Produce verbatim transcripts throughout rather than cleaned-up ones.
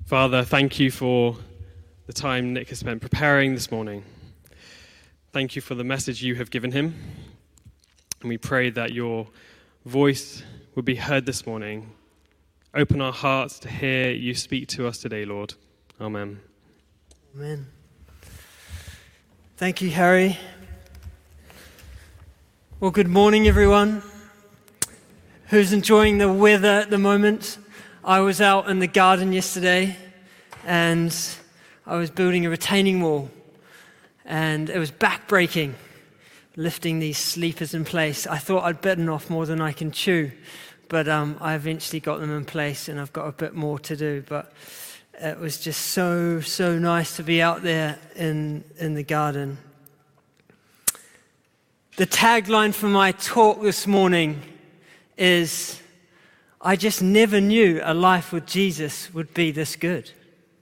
Father, thank you for the time Nick has spent preparing this morning. Thank you for the message you have given him. And we pray that your voice would be heard this morning. Open our hearts to hear you speak to us today, Lord. Amen. Amen. Thank you, Harry. Well, good morning, everyone. Who's enjoying the weather at the moment? I was out in the garden yesterday and I was building a retaining wall and it was back-breaking, lifting these sleepers in place. I thought I'd bitten off more than I can chew, but um, I eventually got them in place and I've got a bit more to do. But it was just so, so nice to be out there in, in the garden. The tagline for my talk this morning is, I just never knew a life with Jesus would be this good.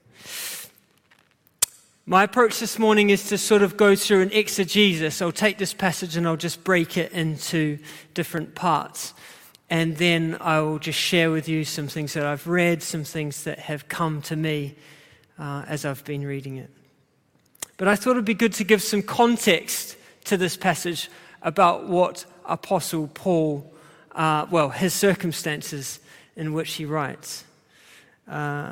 My approach this morning is to sort of go through an exegesis. I'll take this passage and I'll just break it into different parts. And then I will just share with you some things that I've read, some things that have come to me uh, as I've been reading it. But I thought it'd be good to give some context to this passage about what Apostle Paul Uh, well, his circumstances in which he writes. Uh,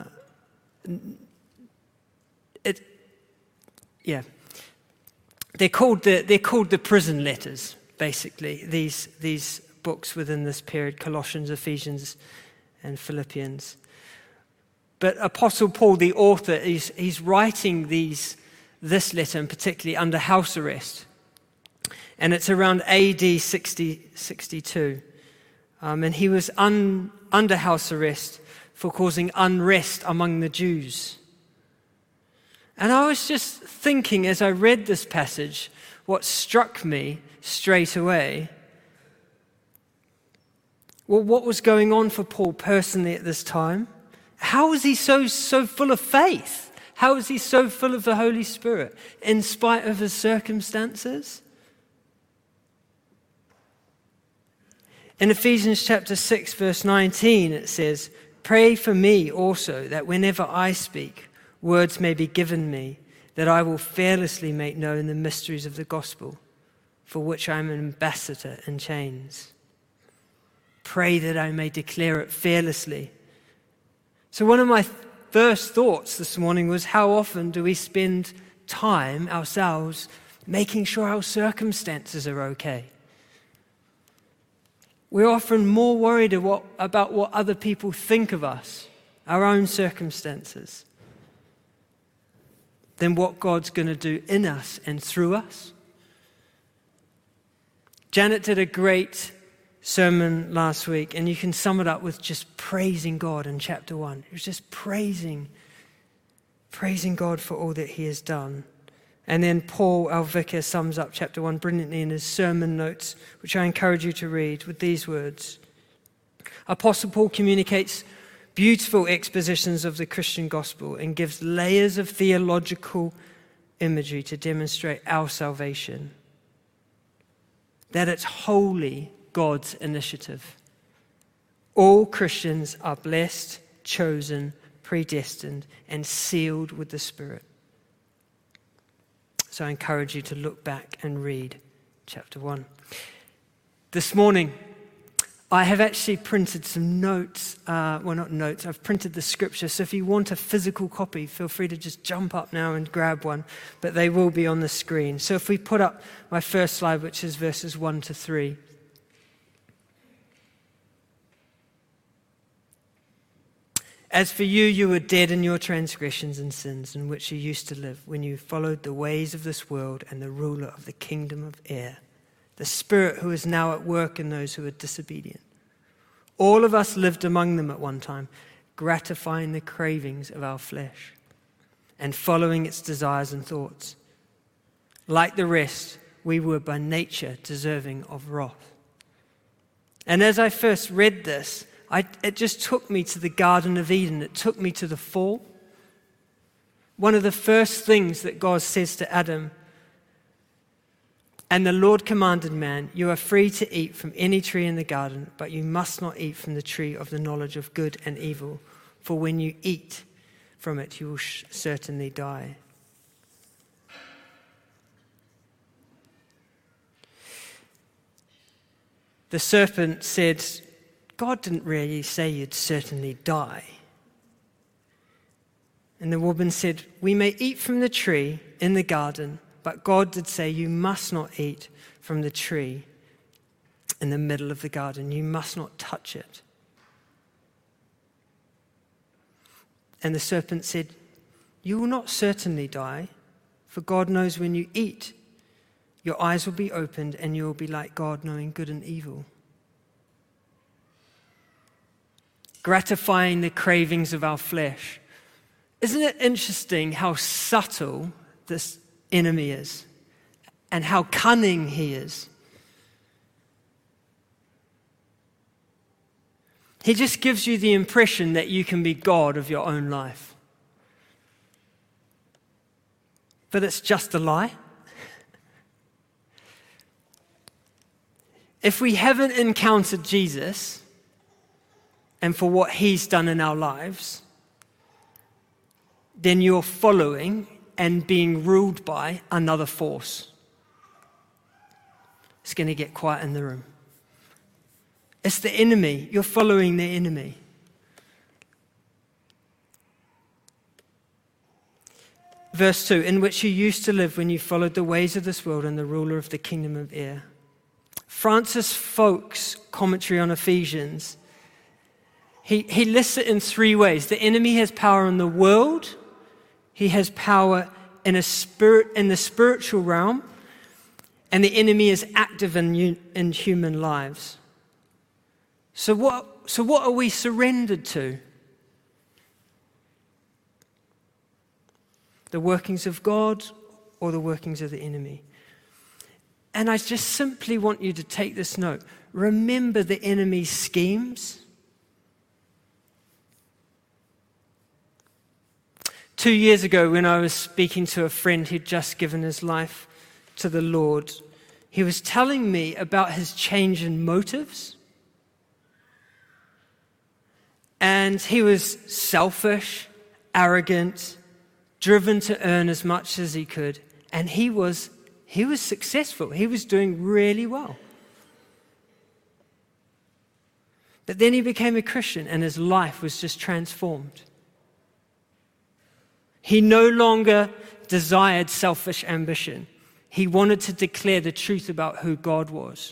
it, yeah, they're called the they're called the prison letters. Basically, these these books within this period: Colossians, Ephesians, and Philippians. But Apostle Paul, the author, is he's writing these this letter, and particularly under house arrest, and it's around A D sixty, sixty-two. Um, and he was un, under house arrest for causing unrest among the Jews. And I was just thinking as I read this passage, what struck me straight away, well, what was going on for Paul personally at this time? How was he so, so full of faith? How was he so full of the Holy Spirit in spite of his circumstances? In Ephesians chapter six, verse nineteen, it says, "Pray for me also, that whenever I speak, words may be given me, that I will fearlessly make known the mysteries of the gospel, for which I am an ambassador in chains. Pray that I may declare it fearlessly." So one of my first thoughts this morning was, how often do we spend time ourselves making sure our circumstances are okay? We're often more worried about what other people think of us, our own circumstances, than what God's going to do in us and through us. Janet did a great sermon last week, and you can sum it up with just praising God in chapter one. It was just praising, praising God for all that he has done. And then Paul, our vicar, sums up chapter one brilliantly in his sermon notes, which I encourage you to read, with these words. Apostle Paul communicates beautiful expositions of the Christian gospel and gives layers of theological imagery to demonstrate our salvation. That it's wholly God's initiative. All Christians are blessed, chosen, predestined, and sealed with the Spirit. So I encourage you to look back and read chapter one. This morning, I have actually printed some notes. Uh, well, not notes. I've printed the scripture. So if you want a physical copy, feel free to just jump up now and grab one. But they will be on the screen. So if we put up my first slide, which is verses one to three. As for you, you were dead in your transgressions and sins in which you used to live when you followed the ways of this world and the ruler of the kingdom of air, the spirit who is now at work in those who are disobedient. All of us lived among them at one time, gratifying the cravings of our flesh and following its desires and thoughts. Like the rest, we were by nature deserving of wrath. And as I first read this, I, it just took me to the Garden of Eden. It took me to the fall. One of the first things that God says to Adam, "And the Lord commanded man, you are free to eat from any tree in the garden, but you must not eat from the tree of the knowledge of good and evil. For when you eat, from it, you will sh- certainly die. The serpent said, God didn't really say you'd certainly die. And the woman said, we may eat from the tree in the garden, but God did say you must not eat from the tree in the middle of the garden. You must not touch it. And the serpent said, you will not certainly die, for God knows when you eat, your eyes will be opened and you will be like God, knowing good and evil. Gratifying the cravings of our flesh. Isn't it interesting how subtle this enemy is and how cunning he is? He just gives you the impression that you can be God of your own life. But it's just a lie. If we haven't encountered Jesus and for what he's done in our lives, then you're following and being ruled by another force. It's going to get quiet in the room. It's the enemy. You're following the enemy. Verse two, in which you used to live when you followed the ways of this world and the ruler of the kingdom of air. Francis Folk's commentary on Ephesians, he, he lists it in three ways. The enemy has power in the world, he has power in a spirit in the spiritual realm, and the enemy is active in, in human lives. So what, so what are we surrendered to? The workings of God or the workings of the enemy? And I just simply want you to take this note. Remember the enemy's schemes. Two years ago, when I was speaking to a friend who'd just given his life to the Lord, he was telling me about his change in motives. And he was selfish, arrogant, driven to earn as much as he could. And he was he was successful. He was doing really well. But then he became a Christian and his life was just transformed. He no longer desired selfish ambition. He wanted to declare the truth about who God was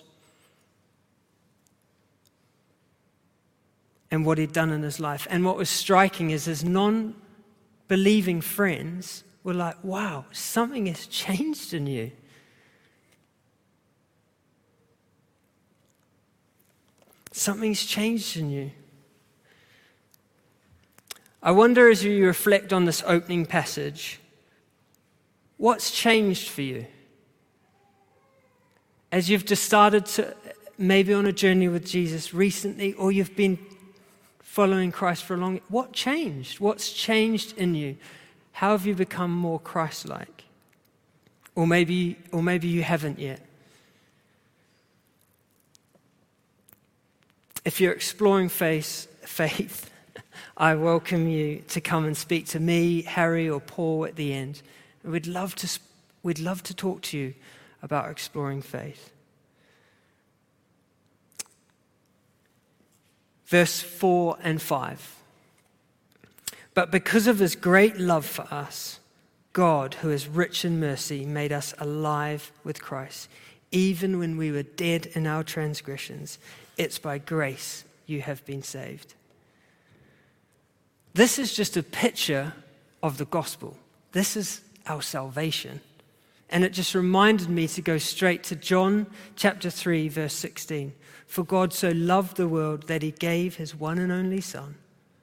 and what he'd done in his life. And what was striking is his non-believing friends were like, wow, something has changed in you. Something's changed in you. I wonder, as you reflect on this opening passage, what's changed for you? As you've just started to, maybe on a journey with Jesus recently, or you've been following Christ for a long time, what changed? What's changed in you? How have you become more Christ-like? Or maybe, or maybe you haven't yet. If you're exploring faith, faith, I welcome you to come and speak to me, Harry, or Paul at the end. We'd love to, we'd love to talk to you about exploring faith. Verse four and five. But because of his great love for us, God, who is rich in mercy, made us alive with Christ. Even when we were dead in our transgressions, it's by grace you have been saved. This is just a picture of the gospel. This is our salvation. And it just reminded me to go straight to John chapter three, verse sixteen. For God so loved the world that he gave his one and only Son.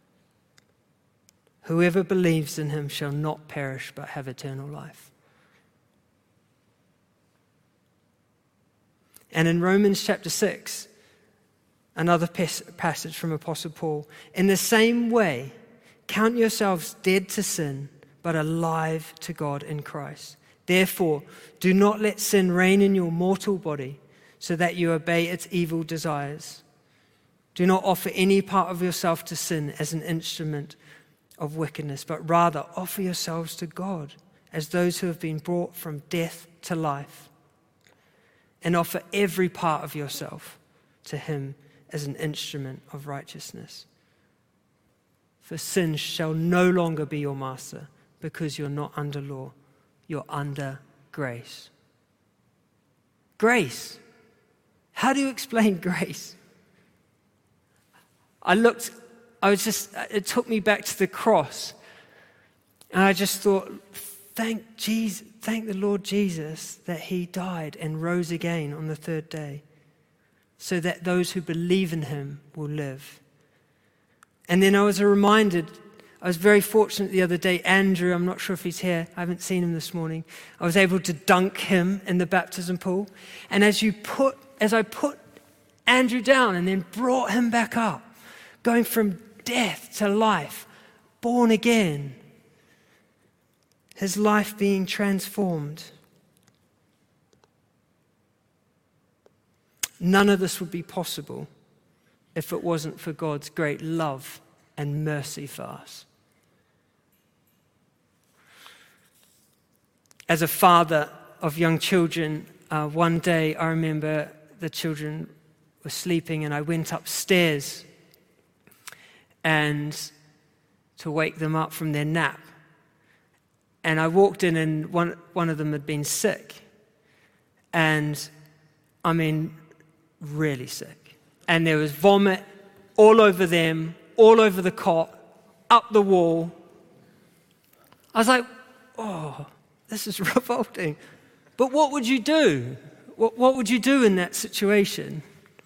Whoever believes in him shall not perish but have eternal life. And in Romans chapter six, another passage from Apostle Paul, in the same way, count yourselves dead to sin, but alive to God in Christ. Therefore, do not let sin reign in your mortal body, so that you obey its evil desires. Do not offer any part of yourself to sin as an instrument of wickedness, but rather offer yourselves to God as those who have been brought from death to life, and offer every part of yourself to him as an instrument of righteousness. For sin shall no longer be your master, because you're not under law, you're under grace. Grace. How do you explain grace? I looked, I was just, it took me back to the cross. And I just thought, thank Jesus, thank the Lord Jesus that he died and rose again on the third day, so that those who believe in him will live. And then I was reminded, I was very fortunate the other day, Andrew, I'm not sure if he's here, I haven't seen him this morning. I was able to dunk him in the baptism pool. And as you put, as I put Andrew down and then brought him back up, going from death to life, born again, his life being transformed. None of this would be possible if it wasn't for God's great love and mercy for us. As a father of young children, uh, one day I remember the children were sleeping and I went upstairs and to wake them up from their nap. And I walked in and one, one of them had been sick. And I mean, really sick. And there was vomit all over them, all over the cot, up the wall. I was like, oh, this is revolting. But what would you do? What, what would you do in that situation?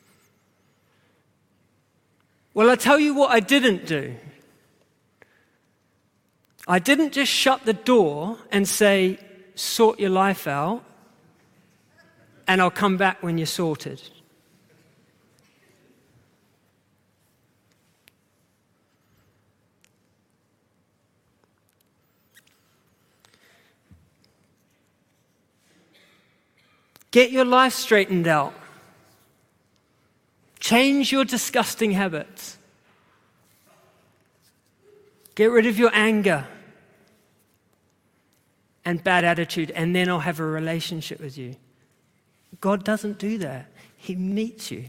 Well, I'll tell you what I didn't do. I didn't just shut the door and say, sort your life out, and I'll come back when you're sorted. Get your life straightened out. Change your disgusting habits. Get rid of your anger and bad attitude, and then I'll have a relationship with you. God doesn't do that. He meets you.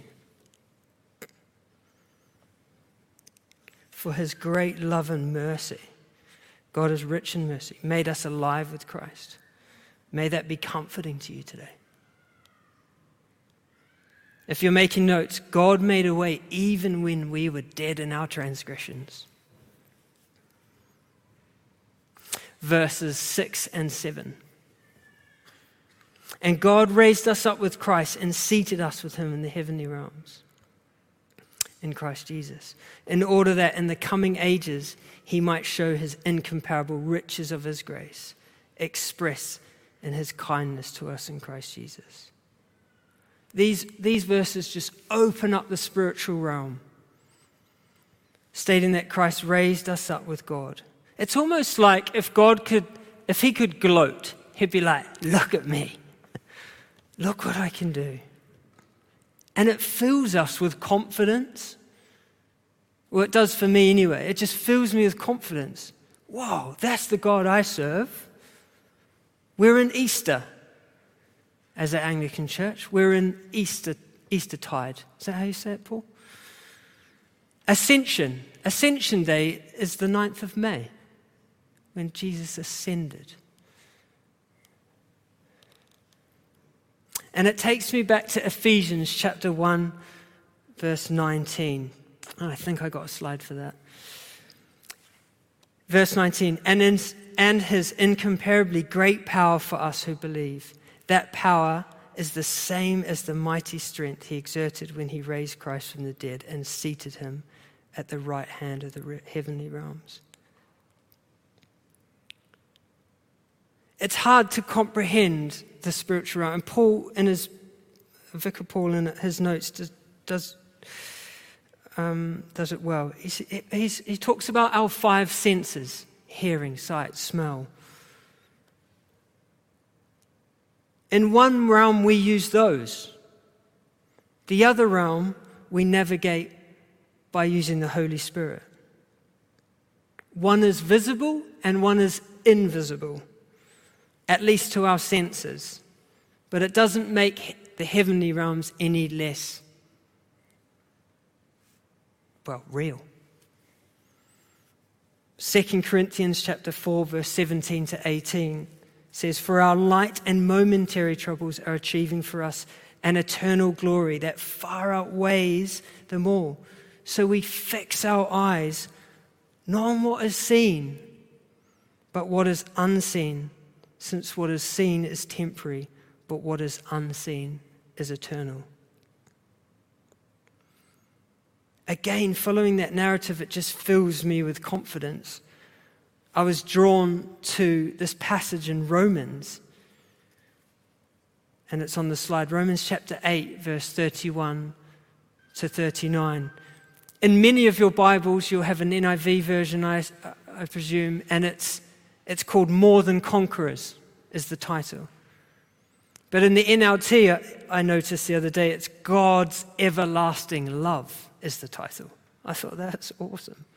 For his great love and mercy, God is rich in mercy, made us alive with Christ. May that be comforting to you today. If you're making notes, God made a way even when we were dead in our transgressions. Verses six and seven. And God raised us up with Christ and seated us with him in the heavenly realms in Christ Jesus, in order that in the coming ages he might show his incomparable riches of his grace, expressed in his kindness to us in Christ Jesus. These, these verses just open up the spiritual realm, stating that Christ raised us up with God. It's almost like if God could, if he could gloat, he'd be like, look at me. Look what I can do. And it fills us with confidence. Well, it does for me anyway. It just fills me with confidence. Whoa, that's the God I serve. We're in Easter. As an Anglican church, we're in Easter, Eastertide. Is that how you say it, Paul? Ascension. Ascension Day is the ninth of May, when Jesus ascended. And it takes me back to Ephesians chapter one, verse nineteen. Oh, I think I got a slide for that. Verse nineteen, and, in, and his incomparably great power for us who believe. That power is the same as the mighty strength he exerted when he raised Christ from the dead and seated him at the right hand of the heavenly realms. It's hard to comprehend the spiritual realm. And Paul, in his, Vicar Paul in his notes, does, does, um, does it well. He's, he's, he talks about our five senses: hearing, sight, smell. In one realm, we use those. The other realm, we navigate by using the Holy Spirit. One is visible and one is invisible, at least to our senses. But it doesn't make the heavenly realms any less, well, real. Second Corinthians chapter four, verse seventeen to eighteen says, "For our light and momentary troubles are achieving for us an eternal glory that far outweighs them all. So we fix our eyes not on what is seen, but what is unseen, since what is seen is temporary, but what is unseen is eternal." Again, following that narrative, it just fills me with confidence. I was drawn to this passage in Romans, and it's on the slide. Romans chapter eight, verse thirty-one to thirty-nine. In many of your Bibles, you'll have an N I V version, I, I presume, and it's it's called More Than Conquerors, is the title. But in the N L T, I noticed the other day, it's God's Everlasting Love is the title. I thought, that's awesome.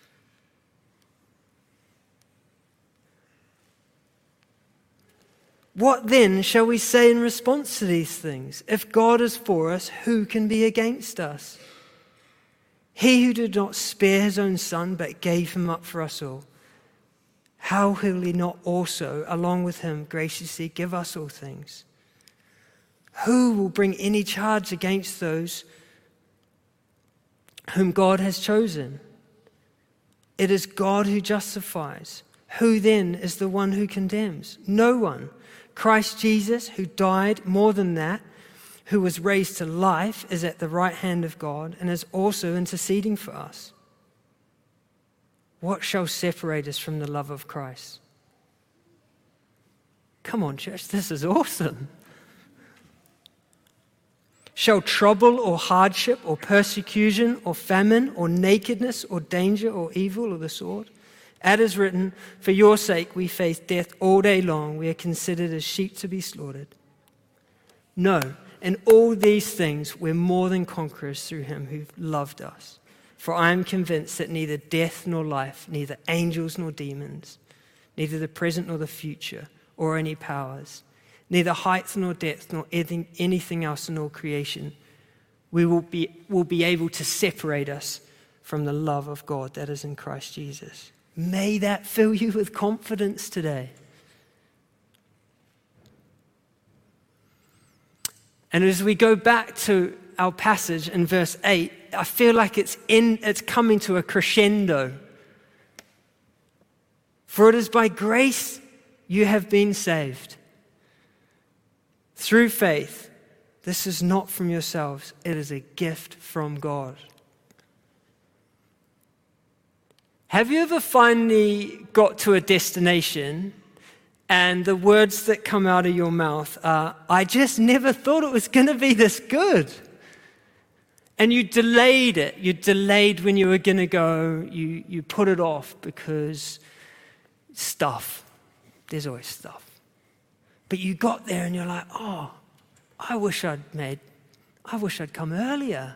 What then shall we say in response to these things? If God is for us, who can be against us? He who did not spare his own son, but gave him up for us all, how will he not also, along with him, graciously give us all things? Who will bring any charge against those whom God has chosen? It is God who justifies. Who then is the one who condemns? No one. Christ Jesus, who died, more than that, who was raised to life, is at the right hand of God and is also interceding for us. What shall separate us from the love of Christ? Come on, church, this is awesome. Shall trouble or hardship or persecution or famine or nakedness or danger or evil or the sword? As is written, for your sake we face death all day long. We are considered as sheep to be slaughtered. No, in all these things we're more than conquerors through him who loved us. For I am convinced that neither death nor life, neither angels nor demons, neither the present nor the future, or any powers, neither height nor depth nor anything else in all creation, we will be, will be able to separate us from the love of God that is in Christ Jesus. May that fill you with confidence today. And as we go back to our passage in verse eight, I feel like it's in, it's coming to a crescendo. For it is by grace you have been saved, through faith. This is not from yourselves, it is a gift from God. Have you ever finally got to a destination and the words that come out of your mouth are, I just never thought it was going to be this good? And you delayed it. You delayed when you were going to go. You, you put it off because stuff. There's always stuff. But you got there and you're like, oh, I wish I'd made, I wish I'd come earlier.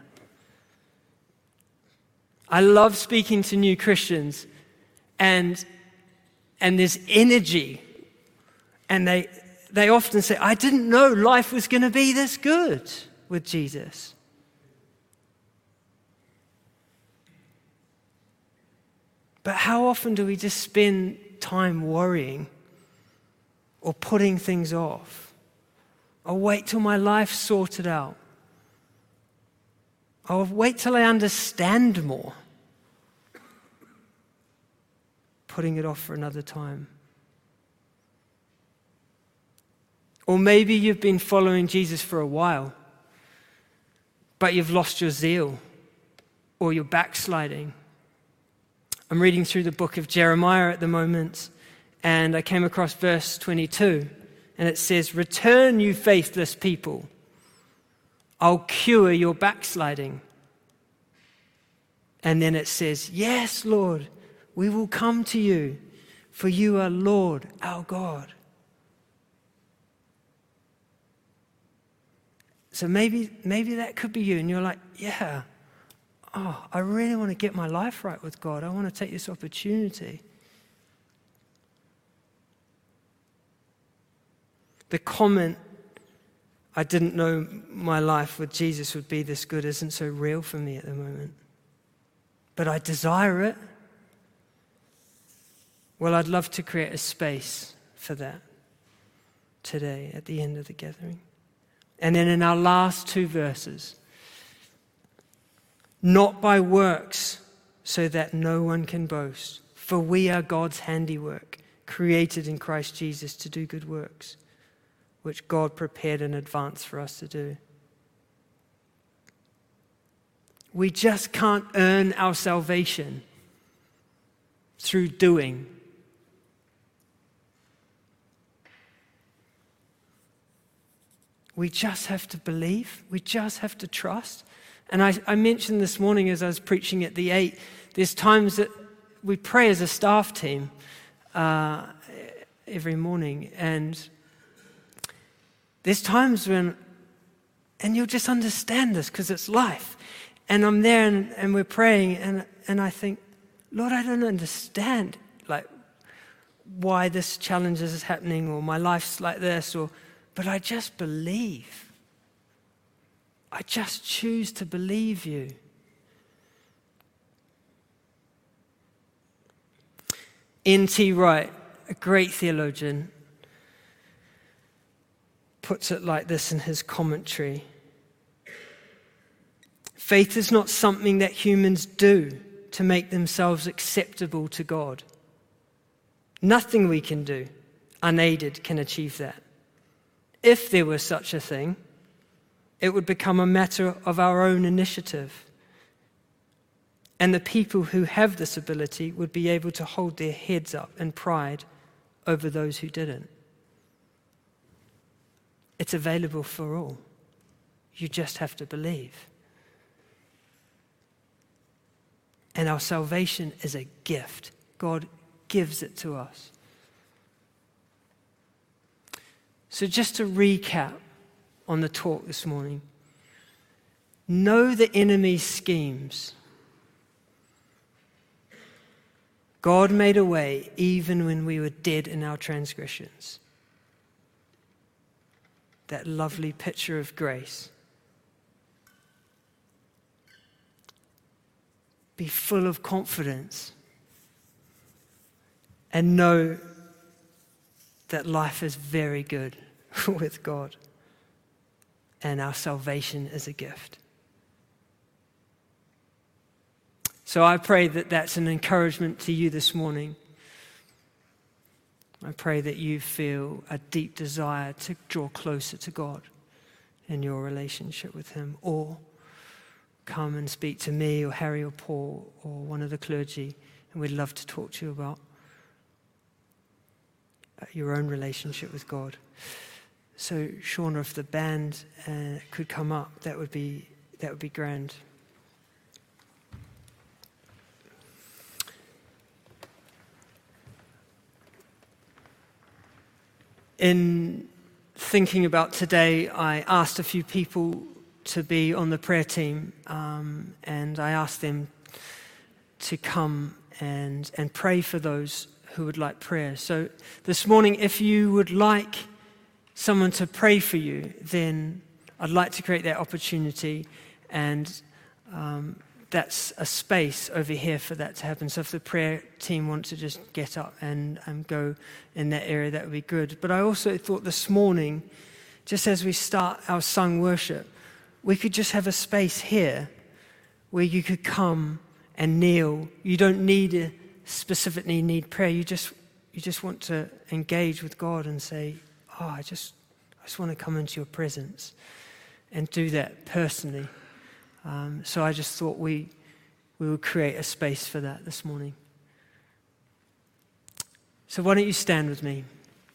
I love speaking to new Christians, and and there's energy, and they they often say, I didn't know life was going to be this good with Jesus. But how often do we just spend time worrying or putting things off? I'll wait till my life's sorted out. I'll wait till I understand more. Putting it off for another time. Or maybe you've been following Jesus for a while, but you've lost your zeal, or you're backsliding. I'm reading through the book of Jeremiah at the moment, and I came across verse twenty-two, and it says, "Return, you faithless people. I'll cure your backsliding." And then it says, "Yes, Lord, we will come to you, for you are Lord, our God." So maybe maybe that could be you, and you're like, yeah, oh, I really want to get my life right with God. I want to take this opportunity. The comment, I didn't know my life with Jesus would be this good, isn't so real for me at the moment. But I desire it. Well, I'd love to create a space for that today at the end of the gathering. And then in our last two verses, not by works, so that no one can boast, for we are God's handiwork, created in Christ Jesus to do good works, which God prepared in advance for us to do. We just can't earn our salvation through doing. We just have to believe. We just have to trust. And I, I mentioned this morning as I was preaching at the eight, there's times that we pray as a staff team uh, every morning. And there's times when, and you'll just understand this because it's life. And I'm there and, and we're praying and, and I think, Lord, I don't understand like why this challenge is happening or my life's like this, or but I just believe. I just choose to believe you. N T Wright, a great theologian, puts it like this in his commentary. Faith is not something that humans do to make themselves acceptable to God. Nothing we can do, unaided, can achieve that. If there were such a thing, it would become a matter of our own initiative. And the people who have this ability would be able to hold their heads up in pride over those who didn't. It's available for all. You just have to believe. And our salvation is a gift. God gives it to us. So just to recap on the talk this morning, know the enemy's schemes. God made a way even when we were dead in our transgressions. That lovely picture of grace. Be full of confidence and know that life is very good with God and our salvation is a gift. So I pray that that's an encouragement to you this morning. I pray that you feel a deep desire to draw closer to God in your relationship with Him, or come and speak to me or Harry or Paul or one of the clergy, and we'd love to talk to you about your own relationship with God. So, Shauna, if the band uh, could come up, that would be that would be grand. In thinking about today, I asked a few people to be on the prayer team, um, and I asked them to come and and pray for those who would like prayer. So this morning, if you would like someone to pray for you, then I'd like to create that opportunity, and um, that's a space over here for that to happen. So if the prayer team want to just get up and, and go in that area, that would be good. But I also thought this morning, just as we start our sung worship, we could just have a space here where you could come and kneel. You don't need a specifically need prayer. You just you just want to engage with God and say, oh, I just I just want to come into your presence and do that personally. Um, so I just thought we we would create a space for that this morning. So why don't you stand with me?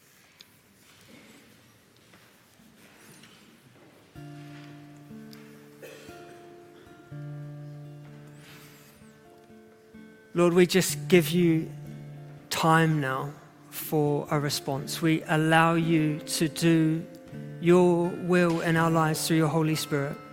Lord, we just give you time now for a response. We allow you to do your will in our lives through your Holy Spirit.